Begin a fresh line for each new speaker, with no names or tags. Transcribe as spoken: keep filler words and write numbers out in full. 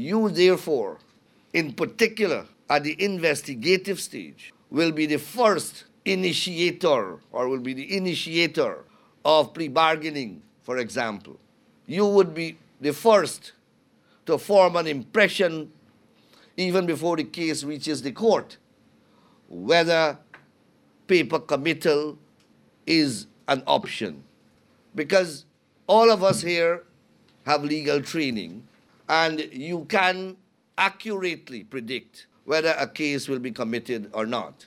You, therefore, in particular, at the investigative stage, will be the first initiator or will be the initiator of plea bargaining, for example. You would be the first to form an impression even before the case reaches the court, whether paper committal is an option. Because all of us here have legal training, and you can accurately predict whether a case will be committed or not.